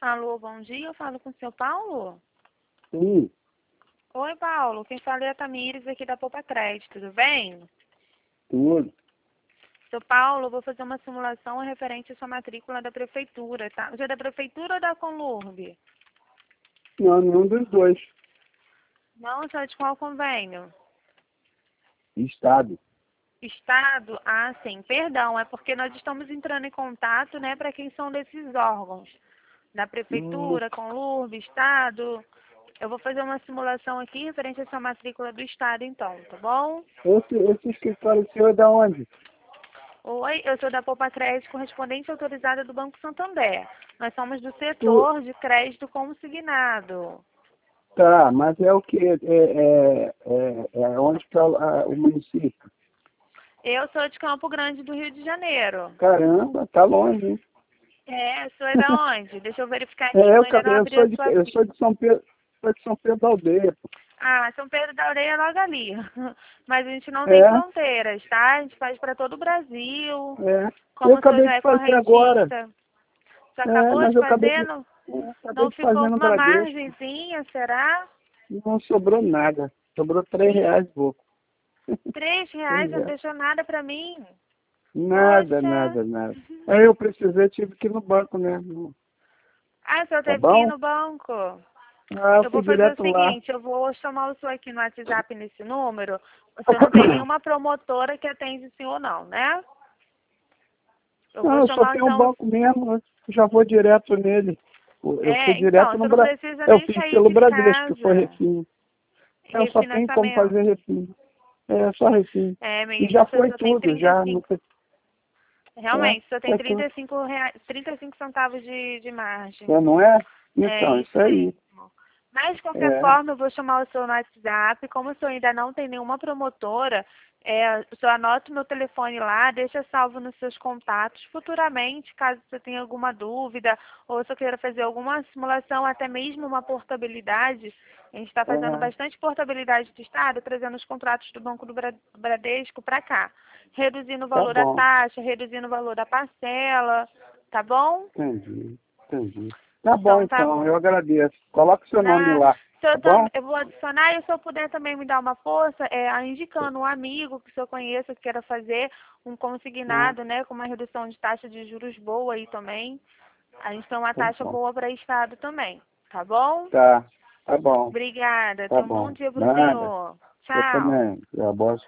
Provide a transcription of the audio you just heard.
Alô, bom dia, eu falo com o seu Paulo? Sim, Oi, Paulo, quem fala é a Tamires aqui da Poupa Crédito, tudo bem? tudo. Seu Paulo, eu vou fazer uma simulação referente à sua matrícula da prefeitura, tá? Você é da prefeitura ou da Conlurb? Não, nenhum dos dois. Não, você é de qual convênio? Estado. Estado? Ah, sim, perdão, é porque nós estamos entrando em contato, né, para quem são desses órgãos. Da Hum, prefeitura, Conlurb, Estado. Eu vou fazer uma simulação aqui referente à sua matrícula do Estado, então, tá bom? esse escritório seu é da onde? Oi, eu sou da Poupa Crédito, correspondente autorizada do Banco Santander. Nós somos do Tu, setor de crédito consignado. tá, mas é o que? É onde está o município? Eu sou de Campo Grande do Rio de Janeiro. Caramba, tá longe, hein? É, sou é da onde? Deixa eu verificar aqui É, que eu eu, ainda não abri a sua eu ficha. sou de São Pedro, sou de São Pedro da Aldeia, pô. Ah, São Pedro da Aldeia é logo ali. Mas a gente não tem É, fronteiras, tá? A gente faz para todo o Brasil. é. Eu Como o senhor acabei já de é fazer agora. correntista, você É, acabou mas de eu acabei fazer, de, não, acabei não de ficou fazer no alguma Bradesco. margenzinha, será? Não sobrou nada. Sobrou R$ 3 pouco. R$ 3 Pois não é. deixou nada para mim. Nada, Poxa. nada, nada. Aí eu precisei, tive que ir no banco, né? Ah, o senhor Tá teve que ir bom? no banco. Ah, eu Eu fui vou fazer o direto lá. seguinte, eu vou chamar o senhor aqui no WhatsApp nesse número. O senhor não tem nenhuma promotora que atende o senhor não, né? Eu Não, vou eu só chamar tenho um então. banco mesmo, eu já vou direto nele. Eu fui É, então, direto no você não Brasil. precisa Eu nem fiz sair pelo de Bradesco, que foi casa. refim. Eu só tenho como Refinanciamento. fazer refim. É, só refim. É, E já menino, você foi só tem tudo, já. Não 35. foi, Realmente, só tem foi tudo. R$ 35, 35 centavos de margem. É, não é? É Então, isso isso aí. mesmo. Mas, de qualquer É. forma, eu vou chamar o senhor no WhatsApp. Como o senhor ainda não tem nenhuma promotora, o senhor anota o meu telefone lá, deixa salvo nos seus contatos. Futuramente, caso você tenha alguma dúvida ou se eu queira fazer alguma simulação, até mesmo uma portabilidade, a gente está fazendo É, bastante portabilidade do Estado, trazendo os contratos do Banco do Bradesco para cá. Reduzindo o tá valor da bom. taxa, reduzindo o valor da parcela, tá bom? Entendi, entendi. Tá bom, Então, tá então, bom. eu agradeço. Coloque seu nome Na, lá, se eu, tá bom? eu vou adicionar e se eu puder também me dar uma força, indicando um amigo que o senhor conheça que queira fazer um Ah, consignado, né, com uma redução de taxa de juros boa aí também. A gente tem uma tá taxa bom. boa para Estado também, tá bom? Tá, tá bom, Obrigada. tá Tenha um bom bom. dia para o Nada. senhor. Você Tchau. também. É, boa